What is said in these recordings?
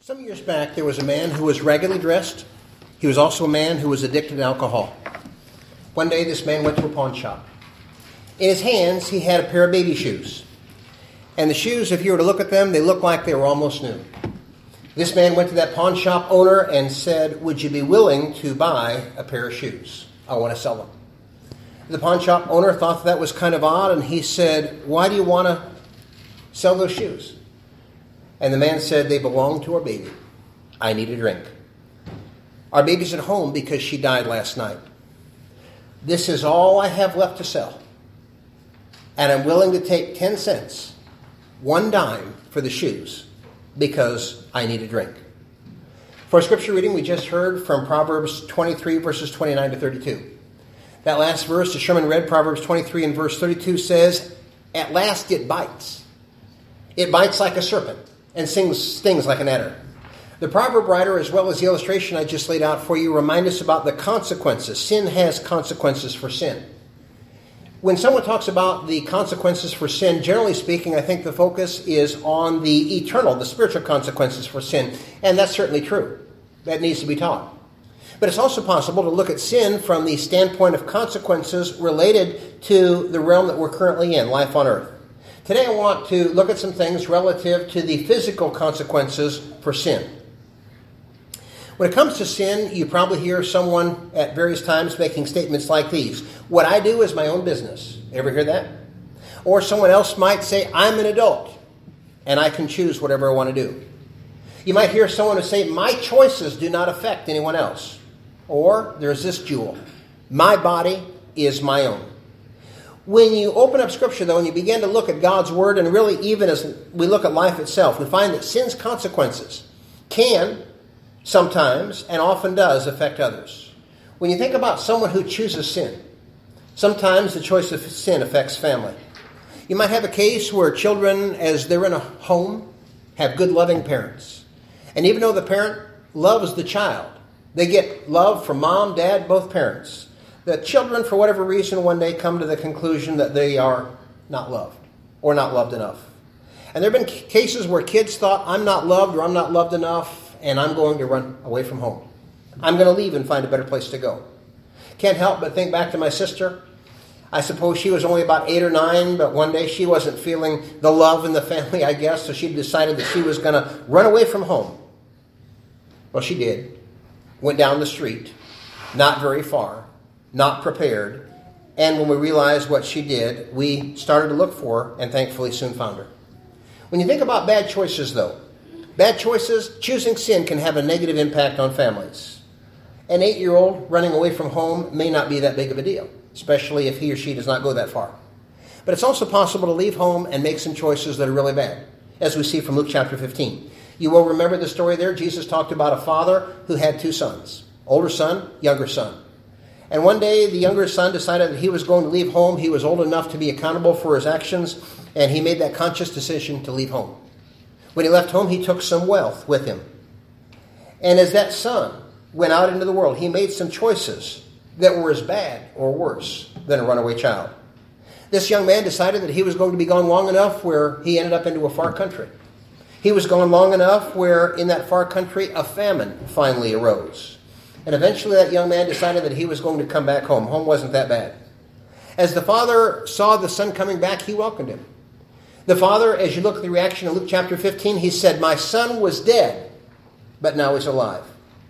Some years back, there was a man who was raggedly dressed. He was also a man who was addicted to alcohol. One day, this man went to a pawn shop. In his hands, he had a pair of baby shoes. And the shoes, if you were to look at them, they looked like they were almost new. This man went to that pawn shop owner and said, "Would you be willing to buy a pair of shoes? I want to sell them." The pawn shop owner thought that was kind of odd, and he said, "Why do you want to sell those shoes?" And the man said, "They belong to our baby. I need a drink. Our baby's at home because she died last night. This is all I have left to sell. And I'm willing to take 10 cents, 1 dime for the shoes because I need a drink." For our scripture reading, we just heard from Proverbs 23, verses 29 to 32. That last verse, as Sherman read, Proverbs 23 and verse 32 says, "At last it bites. It bites like a serpent and stings like an adder." The proverb writer, as well as the illustration I just laid out for you, remind us about the consequences. Sin has consequences for sin. When someone talks about the consequences for sin, generally speaking, I think the focus is on the eternal, the spiritual consequences for sin. And that's certainly true. That needs to be taught. But it's also possible to look at sin from the standpoint of consequences related to the realm that we're currently in, life on earth. Today I want to look at some things relative to the physical consequences for sin. When it comes to sin, you probably hear someone at various times making statements like these: "What I do is my own business." Ever hear that? Or someone else might say, "I'm an adult, and I can choose whatever I want to do." You might hear someone who say, "My choices do not affect anyone else." Or there's this jewel: "My body is my own." When you open up Scripture, though, and you begin to look at God's Word, and really even as we look at life itself, we find that sin's consequences can sometimes, and often does, affect others. When you think about someone who chooses sin, sometimes the choice of sin affects family. You might have a case where children, as they're in a home, have good, loving parents. And even though the parent loves the child, they get love from mom, dad, both parents. The children, for whatever reason, one day come to the conclusion that they are not loved or not loved enough. And there have been cases where kids thought, "I'm not loved," or "I'm not loved enough, and I'm going to run away from home. I'm going to leave and find a better place to go." Can't help but think back to my sister. I suppose she was only about 8 or 9, but one day she wasn't feeling the love in the family, I guess, so she decided that she was going to run away from home. Well, she did. Went down the street, not very far, not prepared, and when we realized what she did, we started to look for her and thankfully soon found her. When you think about bad choices, though, bad choices, choosing sin can have a negative impact on families. An 8-year-old running away from home may not be that big of a deal, especially if he or she does not go that far. But it's also possible to leave home and make some choices that are really bad, as we see from Luke chapter 15. You will remember the story there. Jesus talked about a father who had 2 sons, older son, younger son. And one day the younger son decided that he was going to leave home. He was old enough to be accountable for his actions, and he made that conscious decision to leave home. When he left home, he took some wealth with him. And as that son went out into the world, he made some choices that were as bad or worse than a runaway child. This young man decided that he was going to be gone long enough where he ended up into a far country. He was gone long enough where in that far country a famine finally arose. And eventually that young man decided that he was going to come back home. Home wasn't that bad. As the father saw the son coming back, he welcomed him. The father, as you look at the reaction in Luke chapter 15, he said, "My son was dead, but now he's alive."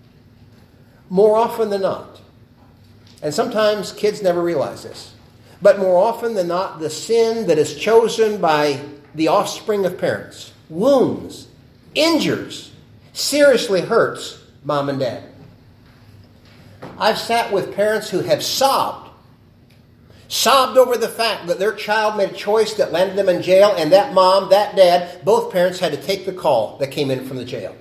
More often than not, and sometimes kids never realize this, but more often than not, the sin that is chosen by the offspring of parents wounds, injures, seriously hurts mom and dad. I've sat with parents who have sobbed over the fact that their child made a choice that landed them in jail, and that mom, that dad, both parents had to take the call that came in from the jail.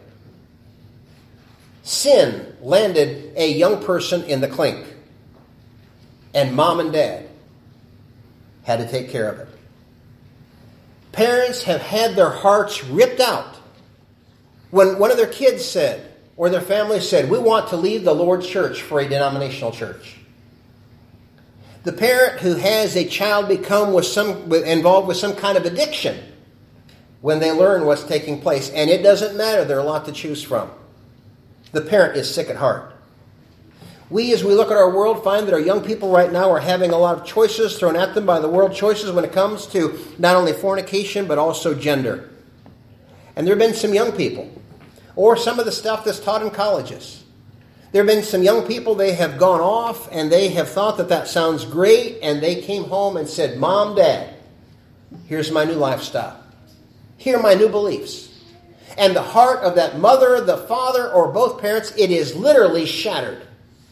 Sin landed a young person in the clink, and mom and dad had to take care of it. Parents have had their hearts ripped out when one of their kids said, or their family said, "We want to leave the Lord's church for a denominational church." The parent who has a child become involved with some kind of addiction when they learn what's taking place. And it doesn't matter. There are a lot to choose from. The parent is sick at heart. We, as we look at our world, find that our young people right now are having a lot of choices thrown at them by the world, choices when it comes to not only fornication, but also gender. And there have been some young people, or some of the stuff that's taught in colleges. There have been some young people, they have gone off, and they have thought that that sounds great, and they came home and said, Mom, Dad, here's my new lifestyle. Here are my new beliefs. And the heart of that mother, the father, or both parents, it is literally shattered.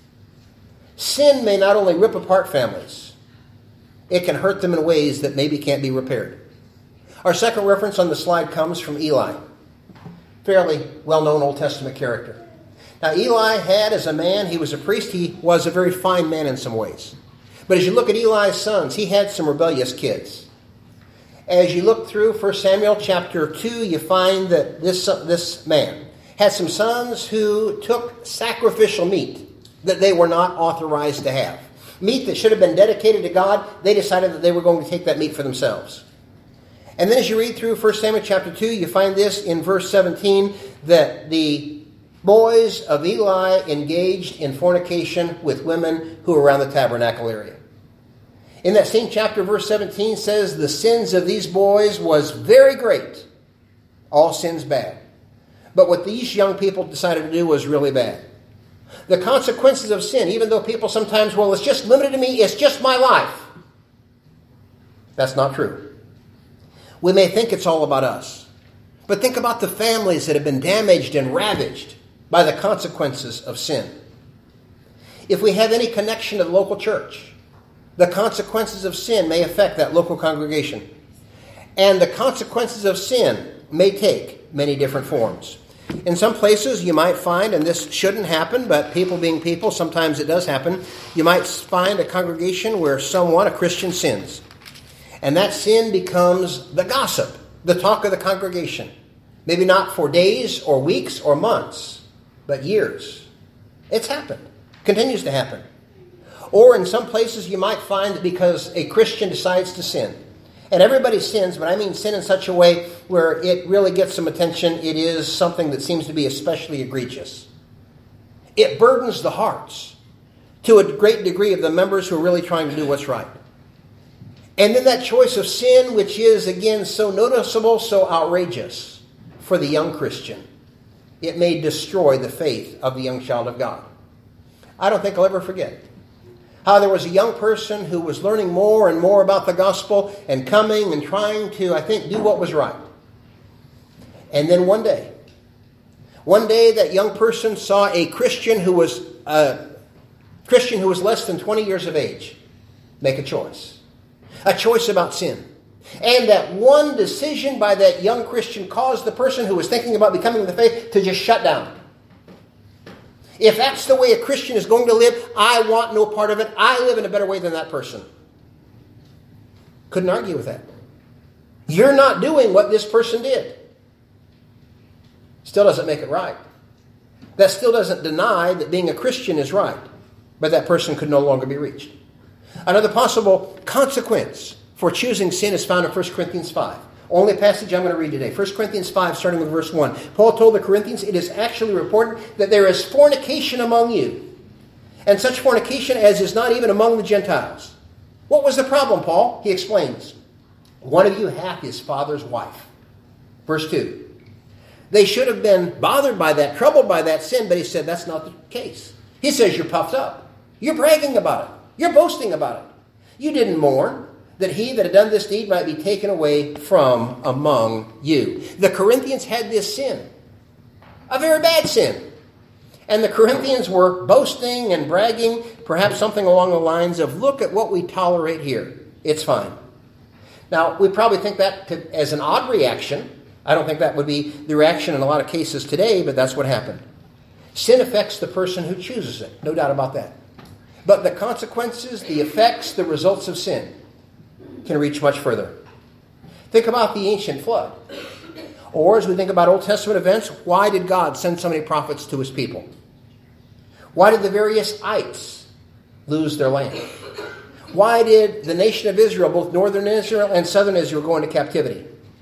Sin may not only rip apart families, it can hurt them in ways that maybe can't be repaired. Our second reference on the slide comes from Eli, fairly well-known Old Testament character. Now, Eli had, as a man, he was a priest, he was a very fine man in some ways. But as you look at Eli's sons, he had some rebellious kids. As you look through 1 Samuel chapter 2, you find that this man had some sons who took sacrificial meat that they were not authorized to have. Meat that should have been dedicated to God, they decided that they were going to take that meat for themselves. And then as you read through 1 Samuel chapter 2, you find this in verse 17, that the boys of Eli engaged in fornication with women who were around the tabernacle area. In that same chapter, verse 17 says, the sins of these boys was very great. All sins bad. But what these young people decided to do was really bad. The consequences of sin, even though people sometimes, well, it's just limited to me, it's just my life. That's not true. We may think it's all about us. But think about the families that have been damaged and ravaged by the consequences of sin. If we have any connection to the local church, the consequences of sin may affect that local congregation. And the consequences of sin may take many different forms. In some places you might find, and this shouldn't happen, but people being people, sometimes it does happen, you might find a congregation where someone, a Christian, sins. And that sin becomes the gossip, the talk of the congregation. Maybe not for days or weeks or months, but years. It's happened. Continues to happen. Or in some places you might find that because a Christian decides to sin, and everybody sins, but I mean sin in such a way where it really gets some attention, it is something that seems to be especially egregious. It burdens the hearts to a great degree of the members who are really trying to do what's right. And then that choice of sin, which is, again, so noticeable, so outrageous for the young Christian, it may destroy the faith of the young child of God. I don't think I'll ever forget how there was a young person who was learning more and more about the gospel and coming and trying to, I think, do what was right. And then one day that young person saw a Christian who was less than 20 years of age make a choice about sin. And that one decision by that young Christian caused the person who was thinking about becoming the faith to just shut down. If that's the way a Christian is going to live, I want no part of it. I live in a better way than that person. Couldn't argue with that. You're not doing what this person did. Still doesn't make it right. That still doesn't deny that being a Christian is right. But that person could no longer be reached. Another possible consequence for choosing sin is found in 1 Corinthians 5. Only passage I'm going to read today. 1 Corinthians 5, starting with verse 1. Paul told the Corinthians, it is actually reported that there is fornication among you, and such fornication as is not even among the Gentiles. What was the problem, Paul? He explains. One of you hath his father's wife. Verse 2. They should have been bothered by that, troubled by that sin, but he said that's not the case. He says you're puffed up. You're bragging about it. You're boasting about it. You didn't mourn that he that had done this deed might be taken away from among you. The Corinthians had this sin, a very bad sin. And the Corinthians were boasting and bragging, perhaps something along the lines of, look at what we tolerate here. It's fine. Now, we probably think that as an odd reaction. I don't think that would be the reaction in a lot of cases today, but that's what happened. Sin affects the person who chooses it, no doubt about that. But the consequences, the effects, the results of sin can reach much further. Think about the ancient flood. Or as we think about Old Testament events, why did God send so many prophets to his people? Why did the various ites lose their land? Why did the nation of Israel, both northern Israel and southern Israel, go into captivity?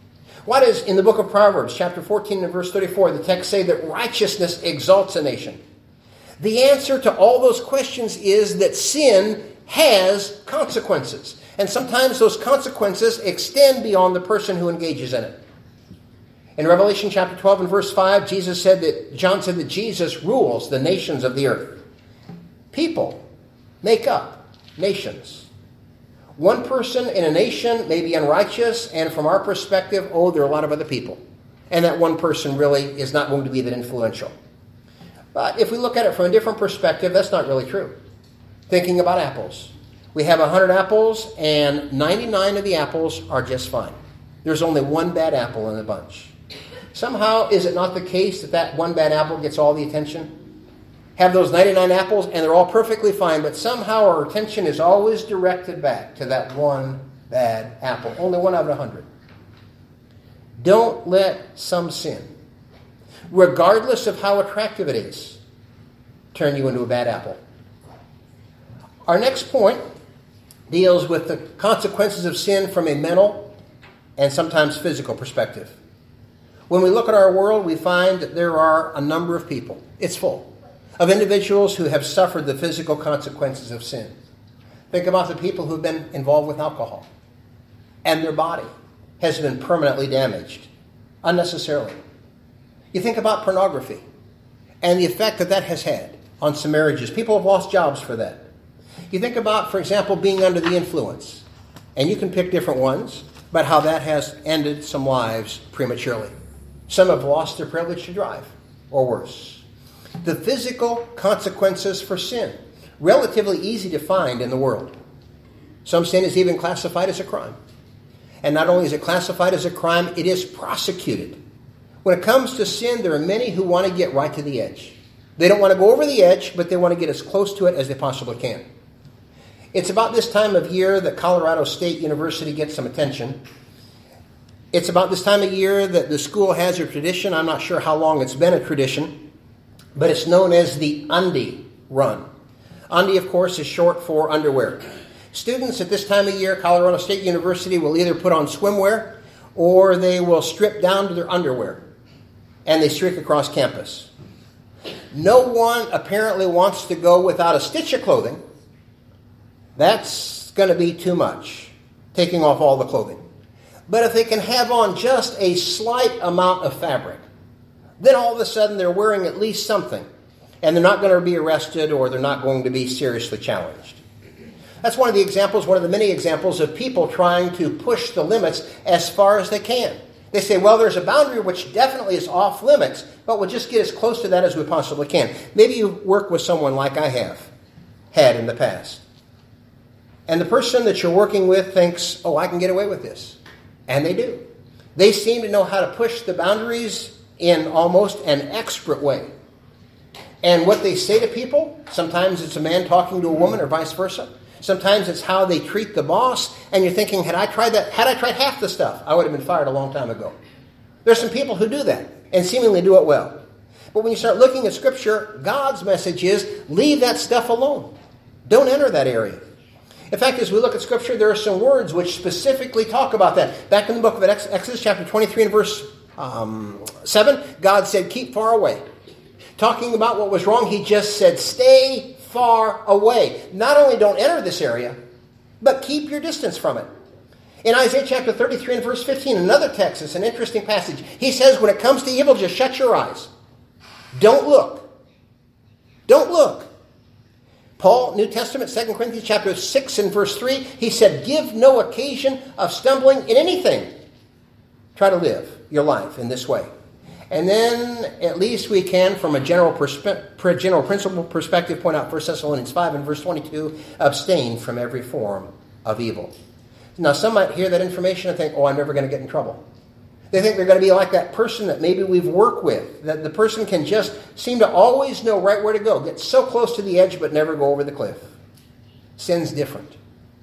Why does, in the book of Proverbs, chapter 14 and verse 34, the text say that righteousness exalts a nation? The answer to all those questions is that sin has consequences. And sometimes those consequences extend beyond the person who engages in it. In Revelation chapter 12 and verse 5, John said that Jesus rules the nations of the earth. People make up nations. One person in a nation may be unrighteous, and from our perspective, there are a lot of other people. And that one person really is not going to be that influential. But if we look at it from a different perspective, that's not really true. Thinking about apples. We have 100 apples, and 99 of the apples are just fine. There's only one bad apple in the bunch. Somehow, is it not the case that one bad apple gets all the attention? Have those 99 apples, and they're all perfectly fine, but somehow our attention is always directed back to that one bad apple. Only one out of 100. Don't let some sin, regardless of how attractive it is, turn you into a bad apple. Our next point deals with the consequences of sin from a mental and sometimes physical perspective. When we look at our world, we find that there are a number of people, it's full, of individuals who have suffered the physical consequences of sin. Think about the people who've been involved with alcohol, and their body has been permanently damaged, unnecessarily. You think about pornography, and the effect that has had on some marriages. People have lost jobs for that. You think about, for example, being under the influence, and you can pick different ones, but how that has ended some lives prematurely. Some have lost their privilege to drive, or worse. The physical consequences for sin, relatively easy to find in the world. Some sin is even classified as a crime. And not only is it classified as a crime, it is prosecuted. When it comes to sin, there are many who want to get right to the edge. They don't want to go over the edge, but they want to get as close to it as they possibly can. It's about this time of year that Colorado State University gets some attention. It's about this time of year that the school has a tradition. I'm not sure how long it's been a tradition, but it's known as the Undie Run. Undie, of course, is short for underwear. Students at this time of year, Colorado State University will either put on swimwear or they will strip down to their underwear, and they streak across campus. No one apparently wants to go without a stitch of clothing. That's going to be too much, taking off all the clothing. But if they can have on just a slight amount of fabric, then all of a sudden they're wearing at least something, and they're not going to be arrested or they're not going to be seriously challenged. That's one of the many examples of people trying to push the limits as far as they can. They say, well, there's a boundary which definitely is off limits, but we'll just get as close to that as we possibly can. Maybe you work with someone like I have had in the past. And the person that you're working with thinks, I can get away with this. And they do. They seem to know how to push the boundaries in almost an expert way. And what they say to people, sometimes it's a man talking to a woman or vice versa. Sometimes it's how they treat the boss. And you're thinking, had I tried half the stuff, I would have been fired a long time ago. There's some people who do that and seemingly do it well. But when you start looking at Scripture, God's message is, leave that stuff alone. Don't enter that area. In fact, as we look at Scripture, there are some words which specifically talk about that. Back in the book of Exodus, chapter 23 and verse 7, God said, keep far away. Talking about what was wrong, he just said, stay far away. Not only don't enter this area, but keep your distance from it. In Isaiah chapter 33 and verse 15, another text, it's an interesting passage. He says, when it comes to evil, just shut your eyes. Don't look. Don't look. Paul, New Testament, 2 Corinthians chapter 6 and verse 3, he said, give no occasion of stumbling in anything. Try to live your life in this way. And then, at least we can, from a general principle perspective, point out 1 Thessalonians 5 and verse 22, abstain from every form of evil. Now, some might hear that information and think, I'm never going to get in trouble. They think they're going to be like that person that maybe we've worked with, that the person can just seem to always know right where to go, get so close to the edge but never go over the cliff. Sin's different.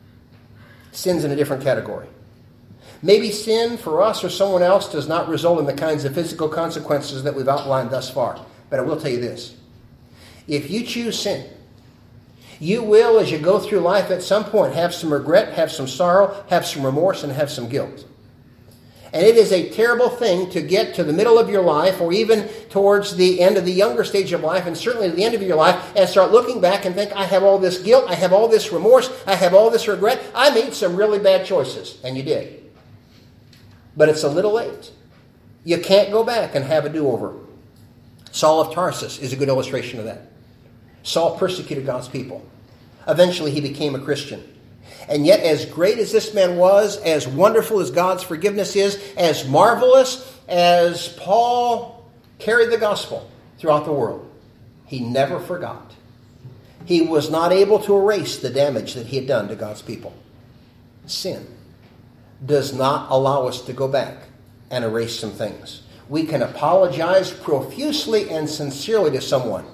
Sin's in a different category. Maybe sin for us or someone else does not result in the kinds of physical consequences that we've outlined thus far. But I will tell you this. If you choose sin, you will, as you go through life at some point, have some regret, have some sorrow, have some remorse, and have some guilt. And it is a terrible thing to get to the middle of your life, or even towards the end of the younger stage of life, and certainly at the end of your life, and start looking back and think, I have all this guilt, I have all this remorse, I have all this regret. I made some really bad choices. And you did. But it's a little late. You can't go back and have a do-over. Saul of Tarsus is a good illustration of that. Saul persecuted God's people. Eventually he became a Christian. And yet, as great as this man was, as wonderful as God's forgiveness is, as marvelous as Paul carried the gospel throughout the world, he never forgot. He was not able to erase the damage that he had done to God's people. Sin does not allow us to go back and erase some things. We can apologize profusely and sincerely to someone.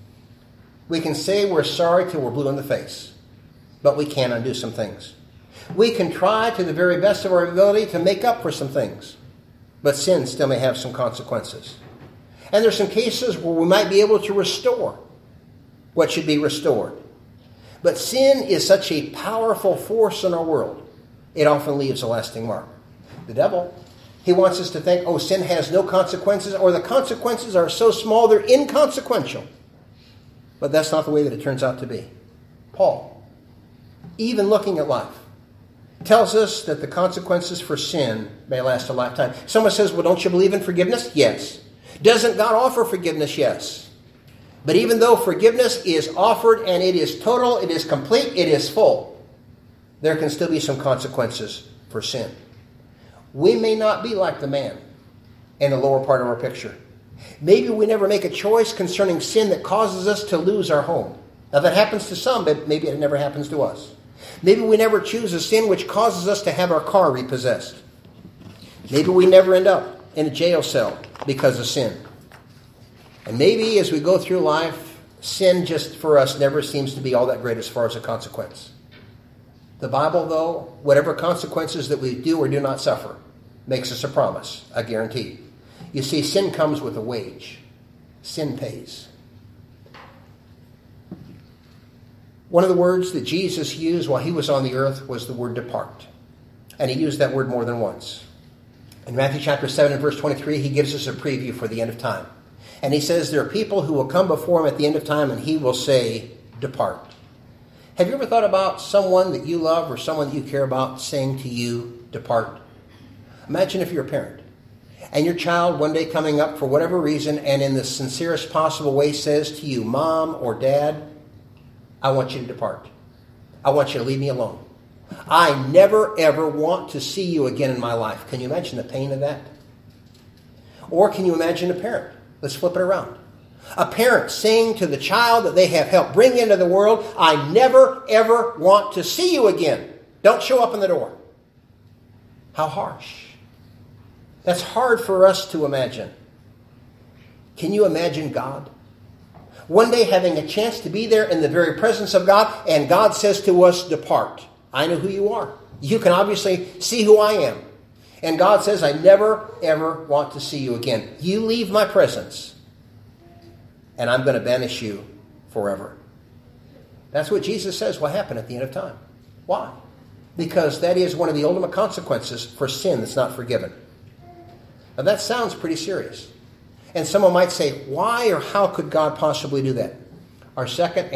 We can say we're sorry till we're blue in the face. But we can undo some things. We can try to the very best of our ability to make up for some things. But sin still may have some consequences. And there's some cases where we might be able to restore what should be restored. But sin is such a powerful force in our world, it often leaves a lasting mark. The devil, he wants us to think, oh, sin has no consequences, or the consequences are so small they're inconsequential. But that's not the way that it turns out to be. Paul, even looking at life, tells us that the consequences for sin may last a lifetime. Someone says, well, don't you believe in forgiveness? Yes. Doesn't God offer forgiveness? Yes. But even though forgiveness is offered and it is total, it is complete, it is full, there can still be some consequences for sin. We may not be like the man in the lower part of our picture. Maybe we never make a choice concerning sin that causes us to lose our home. Now that happens to some, but maybe it never happens to us. Maybe we never choose a sin which causes us to have our car repossessed. Maybe we never end up in a jail cell because of sin. And maybe as we go through life, sin just for us never seems to be all that great as far as a consequence. The Bible, though, whatever consequences that we do or do not suffer, makes us a promise, a guarantee. You see, sin comes with a wage. Sin pays. One of the words that Jesus used while he was on the earth was the word depart. And he used that word more than once. In Matthew chapter 7 and verse 23, he gives us a preview for the end of time. And he says there are people who will come before him at the end of time and he will say, depart. Have you ever thought about someone that you love or someone that you care about saying to you, depart? Imagine if you're a parent and your child one day coming up for whatever reason and in the sincerest possible way says to you, Mom or Dad, I want you to depart. I want you to leave me alone. I never, ever want to see you again in my life. Can you imagine the pain of that? Or can you imagine a parent? Let's flip it around. A parent saying to the child that they have helped bring into the world, I never, ever want to see you again. Don't show up in the door. How harsh. That's hard for us to imagine. Can you imagine God? One day having a chance to be there in the very presence of God, and God says to us, depart. I know who you are. You can obviously see who I am. And God says, I never, ever want to see you again. You leave my presence, and I'm going to banish you forever. That's what Jesus says will happen at the end of time. Why? Because that is one of the ultimate consequences for sin that's not forgiven. Now that sounds pretty serious. And someone might say, why or how could God possibly do that? Our second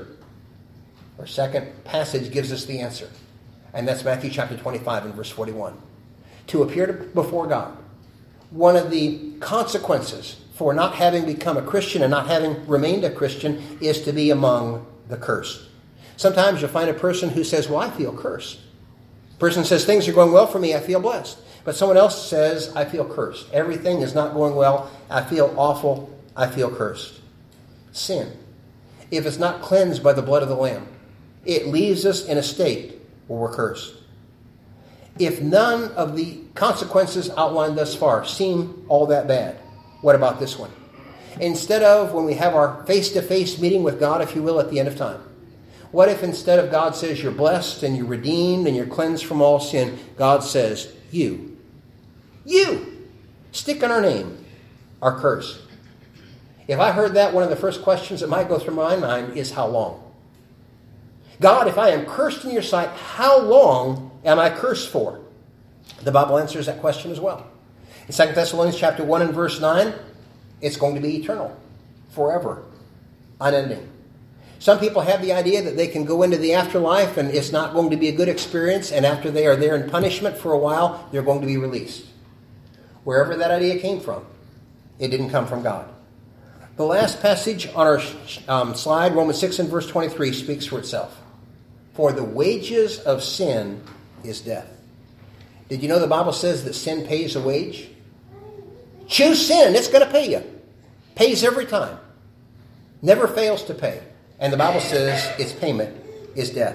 passage gives us the answer. And that's Matthew chapter 25 and verse 41. To appear before God, one of the consequences for not having become a Christian and not having remained a Christian is to be among the cursed. Sometimes you'll find a person who says, well, I feel cursed. A person says, things are going well for me, I feel blessed. But someone else says, I feel cursed. Everything is not going well. I feel awful. I feel cursed. Sin, if it's not cleansed by the blood of the Lamb, it leaves us in a state where we're cursed. If none of the consequences outlined thus far seem all that bad, what about this one? Instead of when we have our face-to-face meeting with God, if you will, at the end of time, what if instead of God says you're blessed and you're redeemed and you're cleansed from all sin, God says, you, stick in our name, are cursed. If I heard that, one of the first questions that might go through my mind is, how long? God, if I am cursed in your sight, how long am I cursed for? The Bible answers that question as well. In 2 Thessalonians chapter 1 and verse 9, it's going to be eternal, forever, unending. Some people have the idea that they can go into the afterlife and it's not going to be a good experience, and after they are there in punishment for a while, they're going to be released. Wherever that idea came from, it didn't come from God. The last passage on our slide, Romans 6 and verse 23, speaks for itself. For the wages of sin is death. Did you know the Bible says that sin pays a wage? Choose sin, it's going to pay you. Pays every time. Never fails to pay. And the Bible says its payment is death.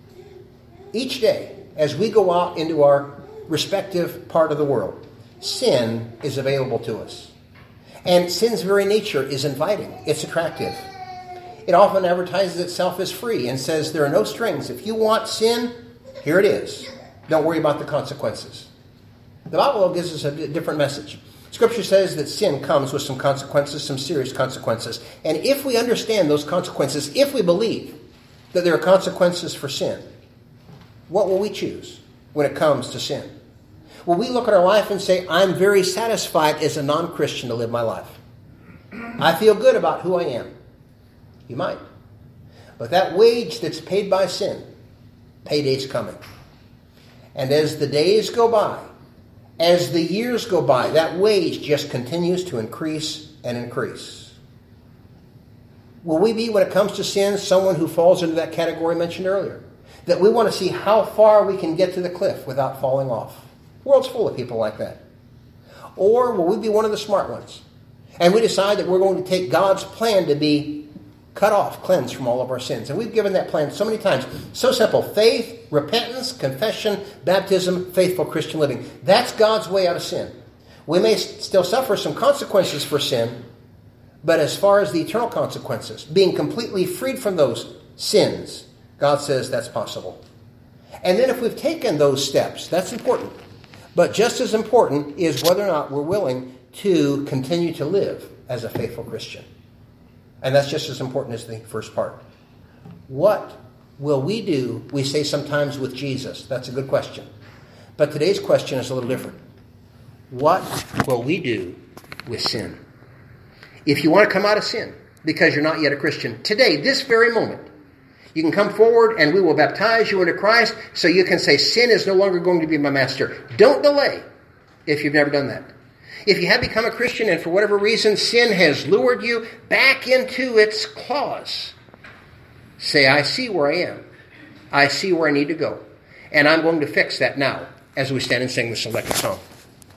Each day, as we go out into our respective part of the world, sin is available to us. And sin's very nature is inviting. It's attractive. It often advertises itself as free and says there are no strings. If you want sin, here it is. Don't worry about the consequences. The Bible gives us a different message. Scripture says that sin comes with some consequences, some serious consequences. And if we understand those consequences, if we believe that there are consequences for sin, what will we choose when it comes to sin? Will we look at our life and say, I'm very satisfied as a non-Christian to live my life? I feel good about who I am. You might. But that wage that's paid by sin, payday's coming. And as the days go by, as the years go by, that wage just continues to increase and increase. Will we be, when it comes to sin, someone who falls into that category mentioned earlier? That we want to see how far we can get to the cliff without falling off. The world's full of people like that. Or will we be one of the smart ones? And we decide that we're going to take God's plan to be cut off, cleansed from all of our sins. And we've given that plan so many times. So simple. Faith, repentance, confession, baptism, faithful Christian living. That's God's way out of sin. We may still suffer some consequences for sin, but as far as the eternal consequences, being completely freed from those sins, God says that's possible. And then if we've taken those steps, that's important. But just as important is whether or not we're willing to continue to live as a faithful Christian. And that's just as important as the first part. What will we do, we say sometimes, with Jesus? That's a good question. But today's question is a little different. What will we do with sin? If you want to come out of sin because you're not yet a Christian, today, this very moment, you can come forward and we will baptize you into Christ so you can say, sin is no longer going to be my master. Don't delay if you've never done that. If you have become a Christian and for whatever reason sin has lured you back into its claws, say, I see where I am. I see where I need to go. And I'm going to fix that now as we stand and sing the selected song.